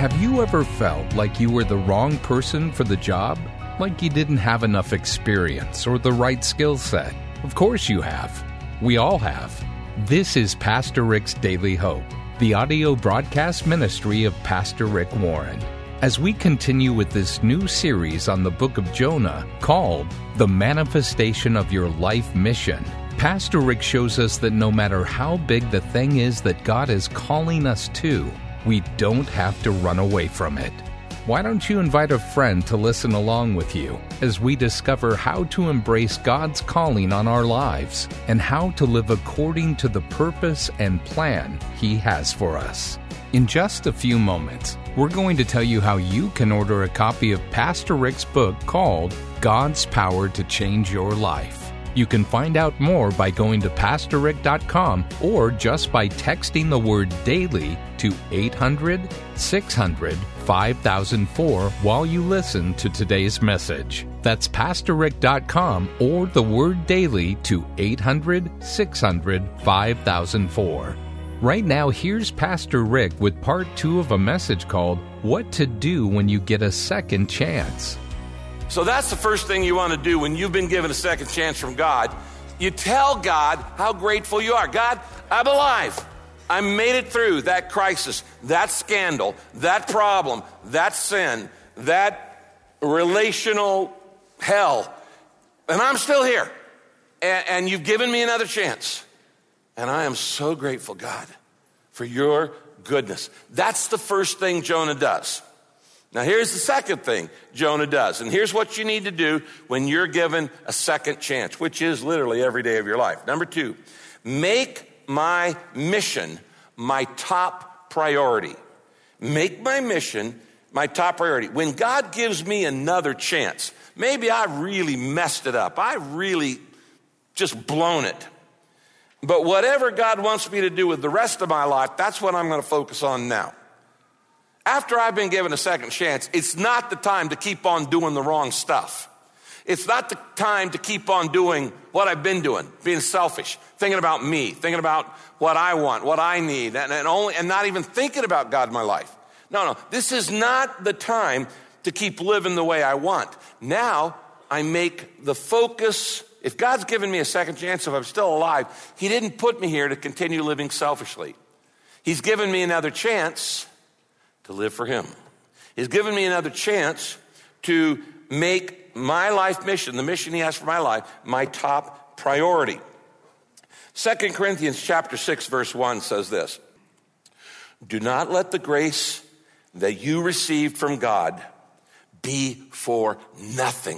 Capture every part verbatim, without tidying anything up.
Have you ever felt like you were the wrong person for the job? Like you didn't have enough experience or the right skill set? Of course you have. We all have. This is Pastor Rick's Daily Hope, the audio broadcast ministry of Pastor Rick Warren. As we continue with this new series on the book of Jonah called The Manifestation of Your Life Mission, Pastor Rick shows us that no matter how big the thing is that God is calling us to, we don't have to run away from it. Why don't you invite a friend to listen along with you as we discover how to embrace God's calling on our lives and how to live according to the purpose and plan He has for us. In just a few moments, we're going to tell you how you can order a copy of Pastor Rick's book called God's Power to Change Your Life. You can find out more by going to pastor rick dot com or just by texting the word DAILY to eight hundred, six hundred, five thousand four while you listen to today's message. That's pastor rick dot com or the word DAILY to eight hundred, six hundred, five thousand four. Right now, here's Pastor Rick with part two of a message called What to Do When You Get a Second Chance. So that's the first thing you want to do when you've been given a second chance from God. You tell God how grateful you are. God, I'm alive. I made it through that crisis, that scandal, that problem, that sin, that relational hell. And I'm still here. And, and you've given me another chance. And I am so grateful, God, for your goodness. That's the first thing Jonah does. Now, here's the second thing Jonah does. And here's what you need to do when you're given a second chance, which is literally every day of your life. Number two, make my mission my top priority. Make my mission my top priority. When God gives me another chance, maybe I really messed it up. I really just blown it. But whatever God wants me to do with the rest of my life, that's what I'm going to focus on now. After I've been given a second chance, it's not the time to keep on doing the wrong stuff. It's not the time to keep on doing what I've been doing, being selfish, thinking about me, thinking about what I want, what I need, and, and only and not even thinking about God in my life. No, no, this is not the time to keep living the way I want. Now I make the focus. If God's given me a second chance, if I'm still alive, He didn't put me here to continue living selfishly. He's given me another chance to live for Him. He's given me another chance to make my life mission, the mission He has for my life, my top priority. Second Corinthians chapter six, verse one says this: do not let the grace that you received from God be for nothing.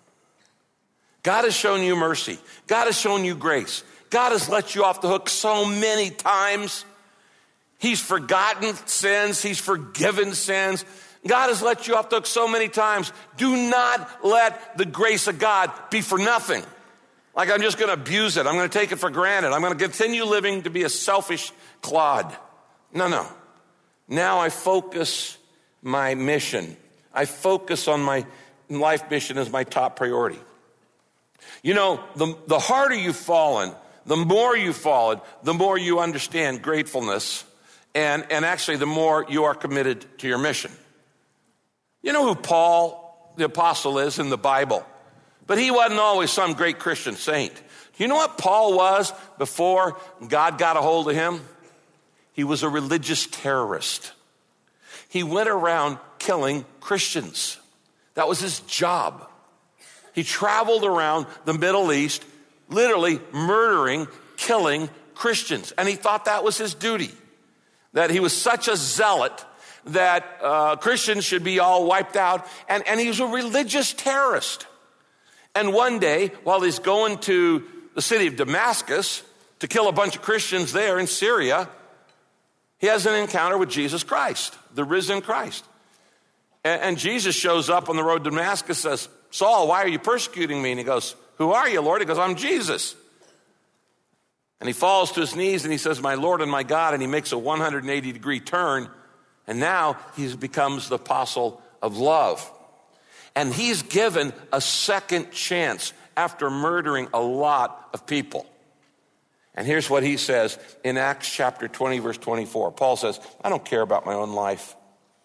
God has shown you mercy. God has shown you grace. God has let you off the hook so many times. He's forgotten sins. He's forgiven sins. God has let you off the hook so many times. Do not let the grace of God be for nothing. Like I'm just going to abuse it. I'm going to take it for granted. I'm going to continue living to be a selfish clod. No, no. Now I focus my mission. I focus on my life mission as my top priority. You know, the, the harder you've fallen, the more you've fallen, the more you understand gratefulness. And, and actually, the more you are committed to your mission. You know who Paul, the apostle, is in the Bible? But he wasn't always some great Christian saint. Do you know what Paul was before God got a hold of him? He was a religious terrorist. He went around killing Christians. That was his job. He traveled around the Middle East, literally murdering, killing Christians. And he thought that was his duty. That he was such a zealot that uh, Christians should be all wiped out. And, and he was a religious terrorist. And one day, while he's going to the city of Damascus to kill a bunch of Christians there in Syria, he has an encounter with Jesus Christ, the risen Christ. And, and Jesus shows up on the road to Damascus, says, Saul, why are you persecuting me? And he goes, who are you, Lord? He goes, I'm Jesus. And he falls to his knees and he says, my Lord and my God, and he makes a one hundred eighty degree turn. And now he becomes the apostle of love. And he's given a second chance after murdering a lot of people. And here's what he says in Acts chapter twenty, verse twenty-four. Paul says, I don't care about my own life.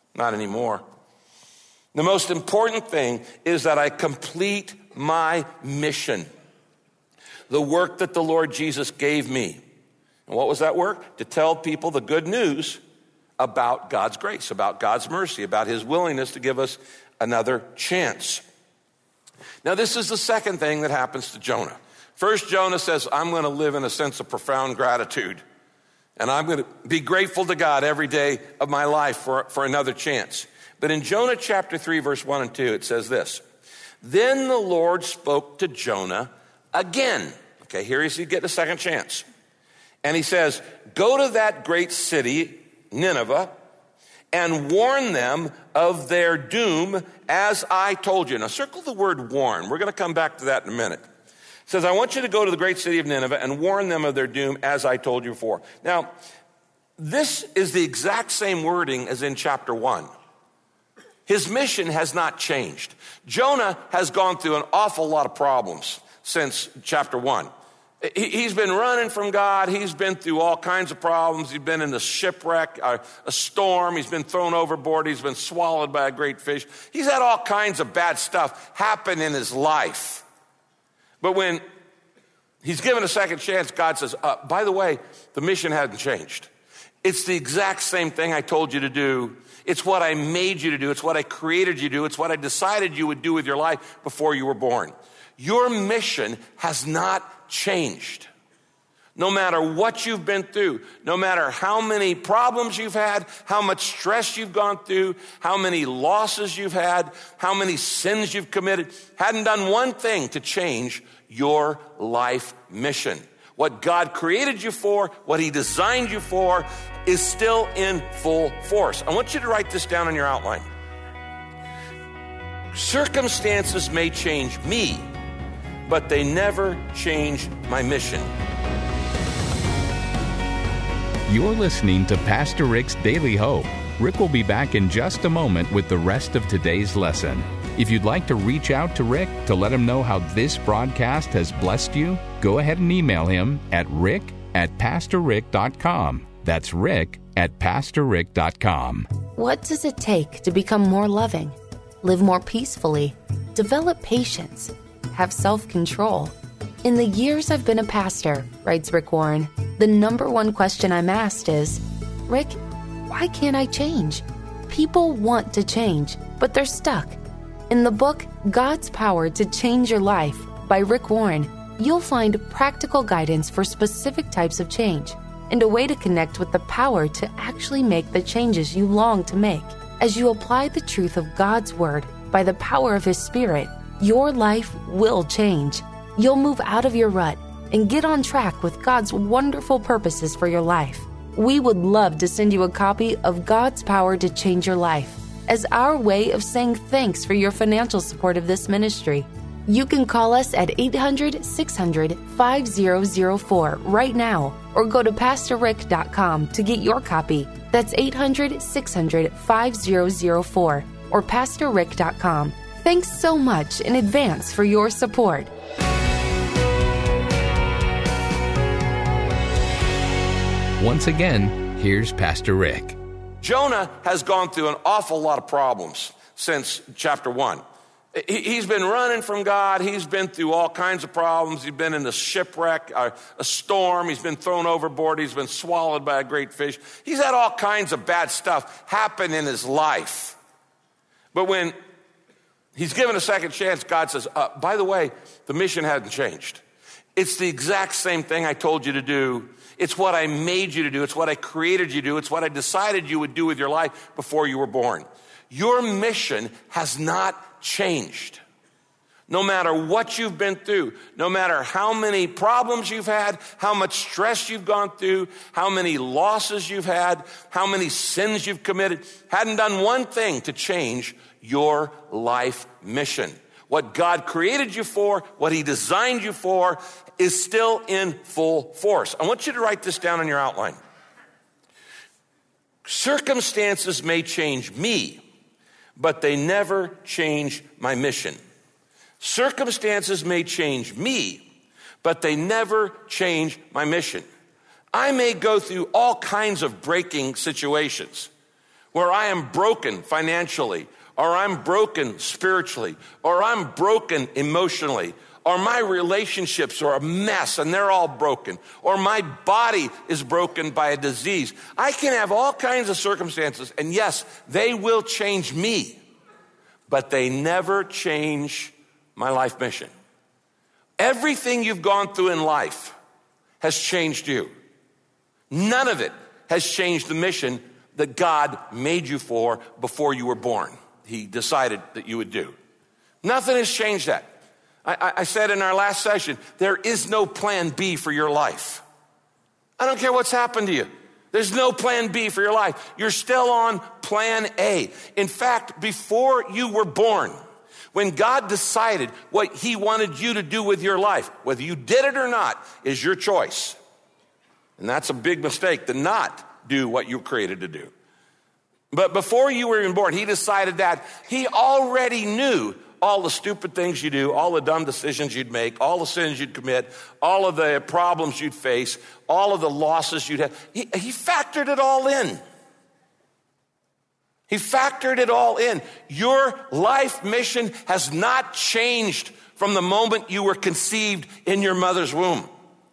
Not anymore. The most important thing is that I complete my mission, the work that the Lord Jesus gave me. And what was that work? To tell people the good news about God's grace, about God's mercy, about his willingness to give us another chance. Now, this is the second thing that happens to Jonah. First, Jonah says, I'm going to live in a sense of profound gratitude. And I'm going to be grateful to God every day of my life for, for another chance. But in Jonah chapter three, verse one and two, it says this. Then the Lord spoke to Jonah again. Okay, here he's getting a second chance. And he says, go to that great city, Nineveh, and warn them of their doom as I told you. Now circle the word warn. We're going to come back to that in a minute. It says, I want you to go to the great city of Nineveh and warn them of their doom as I told you before. Now, this is the exact same wording as in chapter one. His mission has not changed. Jonah has gone through an awful lot of problems since chapter one. He's been running from God. He's been through all kinds of problems. He's been in a shipwreck, a, a storm. He's been thrown overboard. He's been swallowed by a great fish. He's had all kinds of bad stuff happen in his life. But when he's given a second chance, God says, uh, by the way, the mission hasn't changed. It's the exact same thing I told you to do. It's what I made you to do. It's what I created you to do. It's what I decided you would do with your life before you were born. Your mission has not changed. No matter what you've been through, no matter how many problems you've had, how much stress you've gone through, how many losses you've had, how many sins you've committed, hadn't done one thing to change your life mission. What God created you for, what he designed you for, is still in full force. I want you to write this down in your outline. Circumstances may change me, but they never change my mission. You're listening to Pastor Rick's Daily Hope. Rick will be back in just a moment with the rest of today's lesson. If you'd like to reach out to Rick to let him know how this broadcast has blessed you, go ahead and email him at rick at pastor rick dot com. That's rick at pastor rick dot com. What does it take to become more loving, live more peacefully, develop patience, have self-control? In the years I've been a pastor, writes Rick Warren, the number one question I'm asked is, Rick, why can't I change? People want to change, but they're stuck. In the book, God's Power to Change Your Life by Rick Warren, you'll find practical guidance for specific types of change and a way to connect with the power to actually make the changes you long to make. As you apply the truth of God's Word by the power of His Spirit, your life will change. You'll move out of your rut and get on track with God's wonderful purposes for your life. We would love to send you a copy of God's Power to Change Your Life as our way of saying thanks for your financial support of this ministry. You can call us at eight hundred, six hundred, five zero zero four right now or go to pastor rick dot com to get your copy. That's eight hundred, six hundred, five zero zero four or pastor rick dot com. Thanks so much in advance for your support. Once again, here's Pastor Rick. Jonah has gone through an awful lot of problems since chapter one. He's been running from God. He's been through all kinds of problems. He's been in a shipwreck, a, a storm. He's been thrown overboard. He's been swallowed by a great fish. He's had all kinds of bad stuff happen in his life. But when he's given a second chance, God says, uh, by the way, the mission hasn't changed. It's the exact same thing I told you to do. It's what I made you to do. It's what I created you to do. It's what I decided you would do with your life before you were born. Your mission has not changed. No matter what you've been through, no matter how many problems you've had, how much stress you've gone through, how many losses you've had, how many sins you've committed, hadn't done one thing to change your life mission. What God created you for, what He designed you for, is still in full force. I want you to write this down in your outline. Circumstances may change me, but they never change my mission. Circumstances may change me, but they never change my mission. I may go through all kinds of breaking situations where I am broken financially, or I'm broken spiritually, or I'm broken emotionally, or my relationships are a mess and they're all broken, or my body is broken by a disease. I can have all kinds of circumstances, and yes, they will change me, but they never change my life mission. Everything you've gone through in life has changed you. None of it has changed the mission that God made you for before you were born. He decided that you would do. Nothing has changed that. I, I said in our last session, there is no plan B for your life. I don't care what's happened to you. There's no plan B for your life. You're still on plan A. In fact, before you were born, when God decided what he wanted you to do with your life, whether you did it or not, is your choice. And that's a big mistake to not do what you were created to do. But before you were even born, he decided that. He already knew all the stupid things you do, all the dumb decisions you'd make, all the sins you'd commit, all of the problems you'd face, all of the losses you'd have. He, he factored it all in. He factored it all in. Your life mission has not changed from the moment you were conceived in your mother's womb.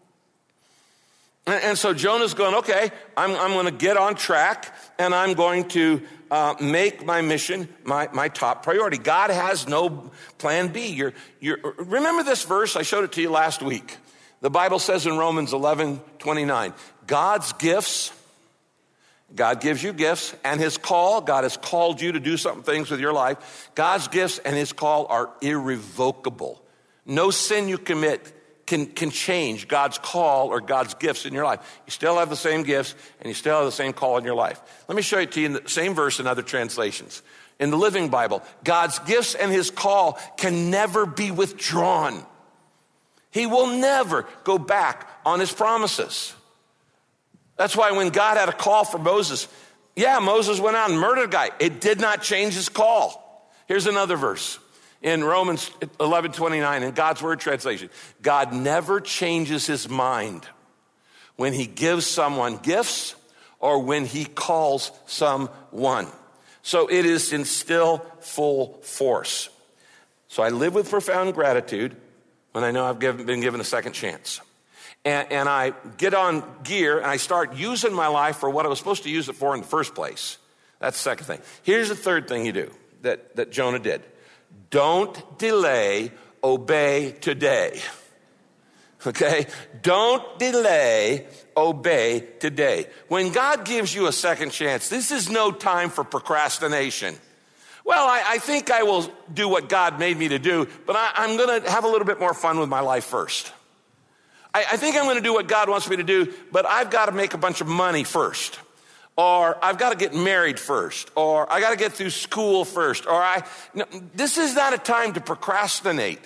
And, and so Jonah's going, okay, I'm, I'm going to get on track, and I'm going to uh, make my mission my, my top priority. God has no plan B. You're, you're, remember this verse? I showed it to you last week. The Bible says in Romans eleven twenty-nine, God's gifts, God gives you gifts, and his call, God has called you to do some things with your life. God's gifts and his call are irrevocable. No sin you commit can, can change God's call or God's gifts in your life. You still have the same gifts, and you still have the same call in your life. Let me show it to you in the same verse in other translations. In the Living Bible, God's gifts and his call can never be withdrawn. He will never go back on his promises. That's why when God had a call for Moses, yeah, Moses went out and murdered a guy. It did not change his call. Here's another verse in Romans eleven twenty-nine in God's Word translation. God never changes his mind when he gives someone gifts or when he calls someone. So it is in still full force. So I live with profound gratitude when I know I've given, been given a second chance. And, and I get on gear and I start using my life for what I was supposed to use it for in the first place. That's the second thing. Here's the third thing you do that, that Jonah did. Don't delay, obey today. Okay? Don't delay, obey today. When God gives you a second chance, this is no time for procrastination. Well, I, I think I will do what God made me to do, but I, I'm going to have a little bit more fun with my life first. I, I think I'm going to do what God wants me to do, but I've got to make a bunch of money first. Or I've got to get married first. Or I got to get through school first. Or I, no, this is not a time to procrastinate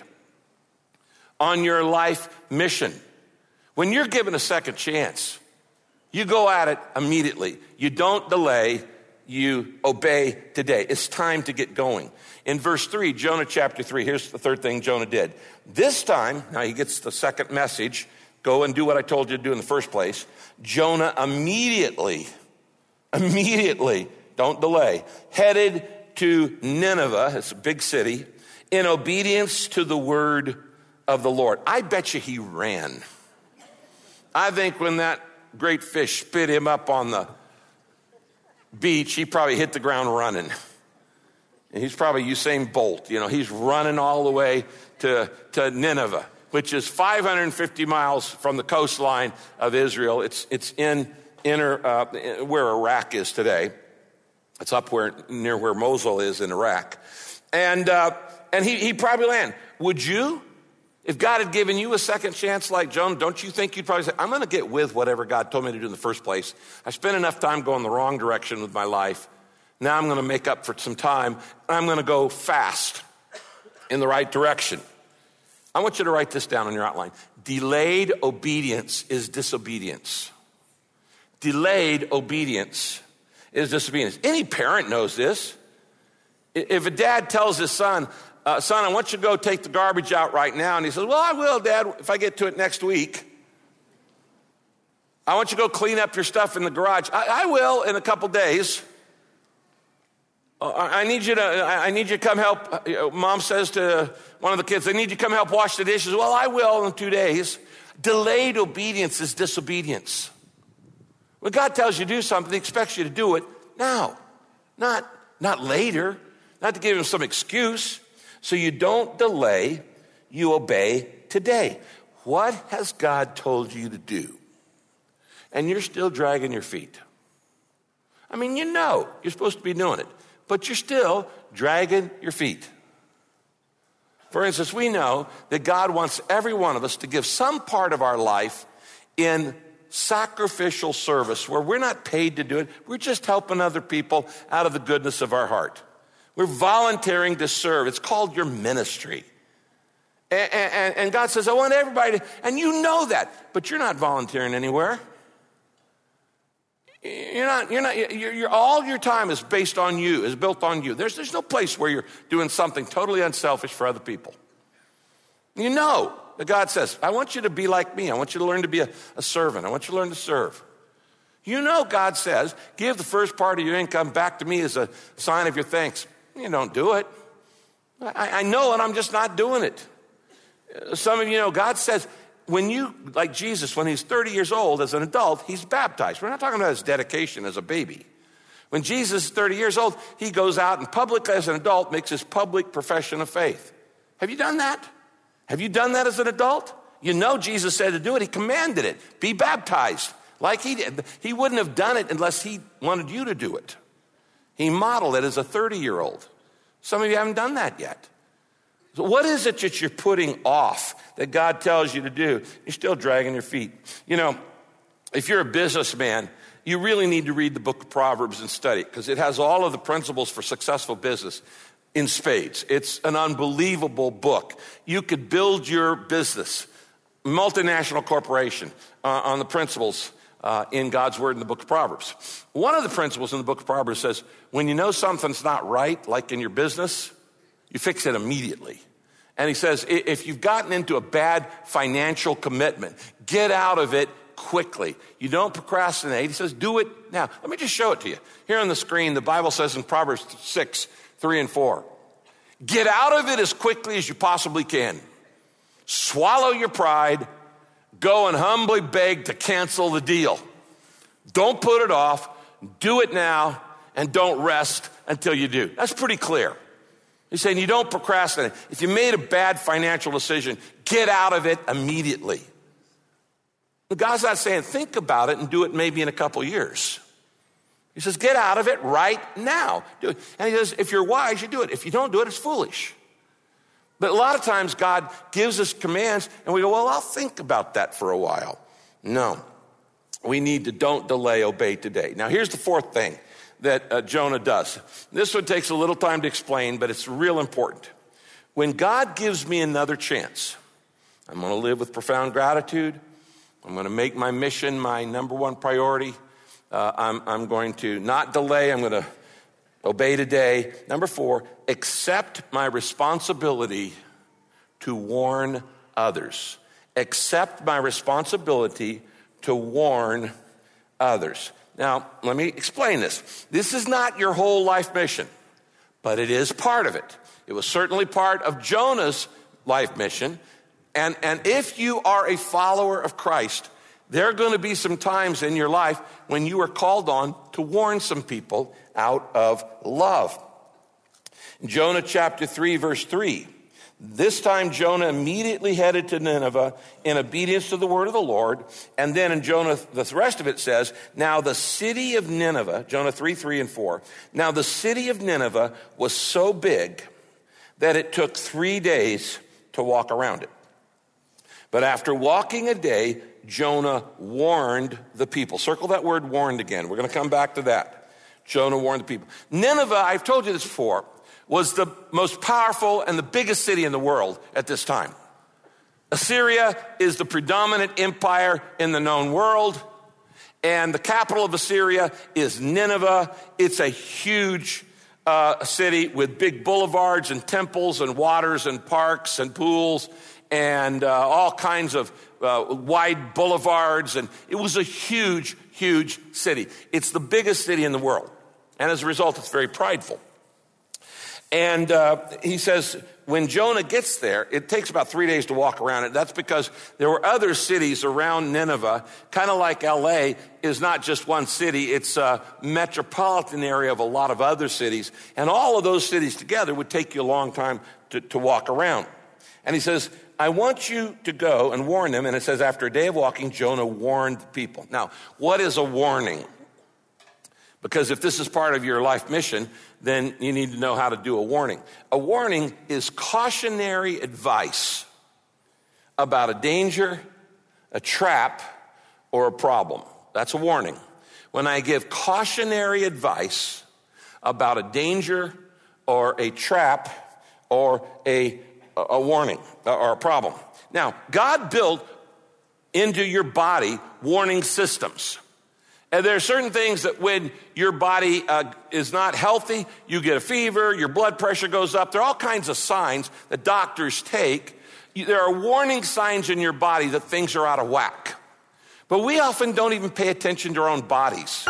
on your life mission. When you're given a second chance, you go at it immediately. You don't delay. You obey today. It's time to get going. In verse three, Jonah chapter three, here's the third thing Jonah did. This time, now he gets the second message, go and do what I told you to do in the first place. Jonah immediately, immediately, don't delay, headed to Nineveh, it's a big city, in obedience to the word of the Lord. I bet you he ran. I think when that great fish spit him up on the beach, he probably hit the ground running. And he's probably Usain Bolt. You know, he's running all the way to, to Nineveh, which is five hundred fifty miles from the coastline of Israel. It's, it's in inner, uh, where Iraq is today. It's up where, near where Mosul is in Iraq. And, uh, and he, he probably landed. Would you? If God had given you a second chance like Jonah, don't you think you'd probably say, I'm going to get with whatever God told me to do in the first place. I spent enough time going the wrong direction with my life. Now I'm going to make up for some time. And I'm going to go fast in the right direction. I want you to write this down on your outline. Delayed obedience is disobedience. Delayed obedience is disobedience. Any parent knows this. If a dad tells his son, Uh, son, I want you to go take the garbage out right now. And he says, well, I will, Dad, if I get to it next week. I want you to go clean up your stuff in the garage. I, I will in a couple days. I need you to, I need you to come help. Mom says to one of the kids, I need you to come help wash the dishes. Well, I will in two days. Delayed obedience is disobedience. When God tells you to do something, he expects you to do it now, not, not later, not to give him some excuse. So you don't delay, you obey today. What has God told you to do? And you're still dragging your feet. I mean, you know you're supposed to be doing it, but you're still dragging your feet. For instance, we know that God wants every one of us to give some part of our life in sacrificial service where we're not paid to do it. We're just helping other people out of the goodness of our heart. We're volunteering to serve. It's called your ministry. And, and, and God says, I want everybody to, and you know that, but you're not volunteering anywhere. You're not, you're not, you're, you're, all your time is based on you, is built on you. There's, there's no place where you're doing something totally unselfish for other people. You know that God says, I want you to be like me. I want you to learn to be a, a servant. I want you to learn to serve. You know God says, give the first part of your income back to me as a sign of your thanks. You don't do it. I, I know it, I'm just not doing it. Some of you know God says, when you, like Jesus, when he's thirty years old as an adult, he's baptized. We're not talking about his dedication as a baby. When Jesus is thirty years old, he goes out and publicly as an adult makes his public profession of faith. Have you done that? Have you done that as an adult? You know Jesus said to do it. He commanded it. Be baptized like he did. He wouldn't have done it unless he wanted you to do it. He modeled it as a thirty-year-old. Some of you haven't done that yet. So what is it that you're putting off that God tells you to do? You're still dragging your feet. You know, if you're a businessman, you really need to read the book of Proverbs and study it because it has all of the principles for successful business in spades. It's an unbelievable book. You could build your business, multinational corporation, uh, on the principles uh, in God's word in the book of Proverbs. One of the principles in the book of Proverbs says, when you know something's not right, like in your business, you fix it immediately. And he says, if you've gotten into a bad financial commitment, get out of it quickly. You don't procrastinate. He says, do it now. Let me just show it to you. Here on the screen, the Bible says in Proverbs six, three and four, get out of it as quickly as you possibly can. Swallow your pride. Go and humbly beg to cancel the deal. Don't put it off. Do it now and don't rest until you do. That's pretty clear. He's saying you don't procrastinate. If you made a bad financial decision, get out of it immediately. But God's not saying think about it and do it maybe in a couple years. He says get out of it right now. Do it. And he says if you're wise, you do it. If you don't do it, it's foolish. But a lot of times God gives us commands and we go, well, I'll think about that for a while. No, we need to don't delay, obey today. Now here's the fourth thing that uh, Jonah does. This one takes a little time to explain, but it's real important. When God gives me another chance, I'm going to live with profound gratitude. I'm going to make my mission my number one priority. Uh, I'm, I'm going to not delay. I'm going to obey today. Number four, accept my responsibility to warn others. Accept my responsibility to warn others. Now, let me explain this. This is not your whole life mission, but it is part of it. It was certainly part of Jonah's life mission. And, and if you are a follower of Christ, there are going to be some times in your life when you are called on to warn some people out of love. In Jonah chapter three, verse three, this time Jonah immediately headed to Nineveh in obedience to the word of the Lord. And then in Jonah, the rest of it says, now the city of Nineveh, Jonah three, three and four, now the city of Nineveh was so big that it took three days to walk around it. But after walking a day, Jonah warned the people. Circle that word warned again. We're going to come back to that. Jonah warned the people. Nineveh, I've told you this before, was the most powerful and the biggest city in the world at this time. Assyria is the predominant empire in the known world, and the capital of Assyria is Nineveh. It's a huge uh, city with big boulevards and temples and waters and parks and pools and uh, all kinds of uh, wide boulevards, and it was a huge, huge city. It's the biggest city in the world, and as a result, it's very prideful. And uh, he says, when Jonah gets there, it takes about three days to walk around it. That's because there were other cities around Nineveh, kind of like L A is not just one city. It's a metropolitan area of a lot of other cities. And all of those cities together would take you a long time to, to walk around. And he says, I want you to go and warn them. And it says, after a day of walking, Jonah warned the people. Now, what is a warning? Because if this is part of your life mission, then you need to know how to do a warning. A warning is cautionary advice about a danger, a trap, or a problem. That's a warning. When I give cautionary advice about a danger or a trap or a, a warning or a problem. Now, God built into your body warning systems. And there are certain things that when your body uh, is not healthy, you get a fever, your blood pressure goes up. There are all kinds of signs that doctors take. There are warning signs in your body that things are out of whack. But we often don't even pay attention to our own bodies.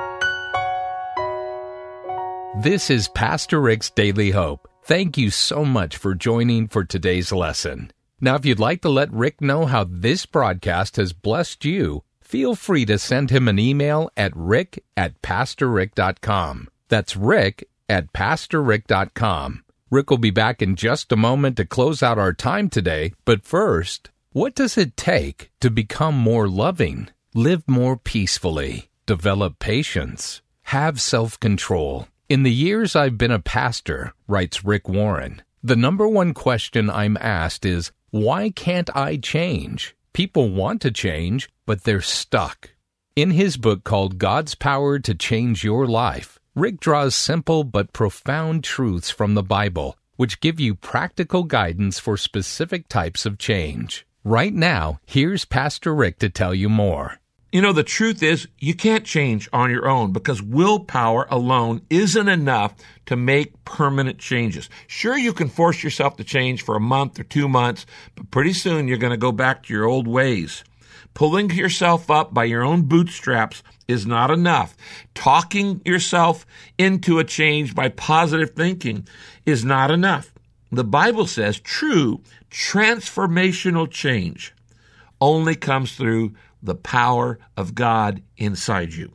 This is Pastor Rick's Daily Hope. Thank you so much for joining for today's lesson. Now, if you'd like to let Rick know how this broadcast has blessed you, feel free to send him an email at rick at pastor rick dot com. That's rick at pastor rick dot com. Rick will be back in just a moment to close out our time today. But first, what does it take to become more loving, live more peacefully, develop patience, have self-control? In the years I've been a pastor, writes Rick Warren, the number one question I'm asked is, why can't I change? People want to change, but they're stuck. In his book called God's Power to Change Your Life, Rick draws simple but profound truths from the Bible, which give you practical guidance for specific types of change. Right now, here's Pastor Rick to tell you more. You know, the truth is, you can't change on your own because willpower alone isn't enough to make permanent changes. Sure, you can force yourself to change for a month or two months, but pretty soon you're going to go back to your old ways. Pulling yourself up by your own bootstraps is not enough. Talking yourself into a change by positive thinking is not enough. The Bible says true transformational change only comes through the power of God inside you.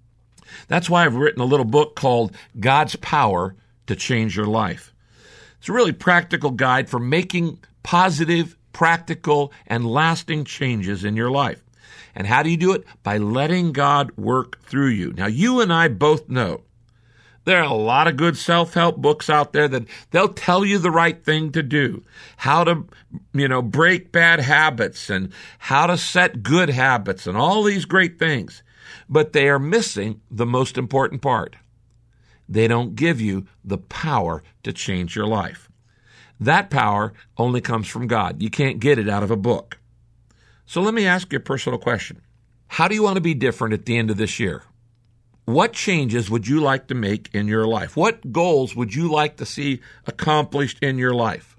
That's why I've written a little book called God's Power to Change Your Life. It's a really practical guide for making positive, practical, and lasting changes in your life. And how do you do it? By letting God work through you. Now, you and I both know there are a lot of good self-help books out there that they'll tell you the right thing to do, how to, you know, break bad habits and how to set good habits and all these great things. But they are missing the most important part. They don't give you the power to change your life. That power only comes from God. You can't get it out of a book. So let me ask you a personal question. How do you want to be different at the end of this year? What changes would you like to make in your life? What goals would you like to see accomplished in your life?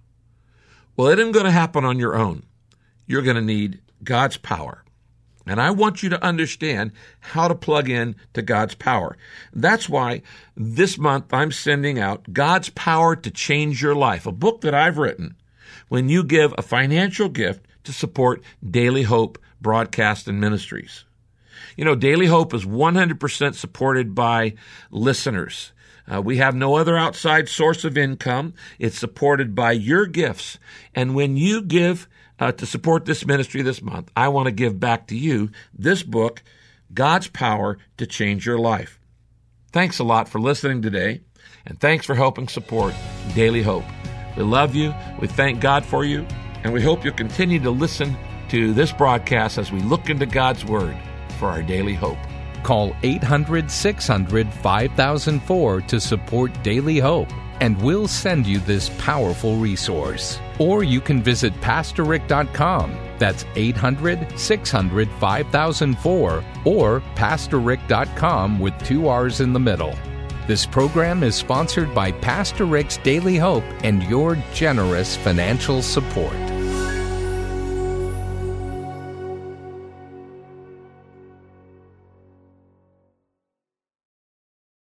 Well, it isn't going to happen on your own. You're going to need God's power. And I want you to understand how to plug in to God's power. That's why this month I'm sending out God's Power to Change Your Life, a book that I've written when you give a financial gift to support Daily Hope Broadcast and Ministries. You know, Daily Hope is one hundred percent supported by listeners. Uh, we have no other outside source of income. It's supported by your gifts. And when you give uh, to support this ministry this month, I want to give back to you this book, God's Power to Change Your Life. Thanks a lot for listening today, and thanks for helping support Daily Hope. We love you, we thank God for you, and we hope you'll continue to listen to this broadcast as we look into God's Word for our daily hope. Call eight hundred, six hundred, five thousand four to support Daily Hope, and we'll send you this powerful resource. Or you can visit pastor rick dot com. That's eight hundred, six hundred, five thousand four or pastor rick dot com with two R's in the middle. This program is sponsored by Pastor Rick's Daily Hope and your generous financial support.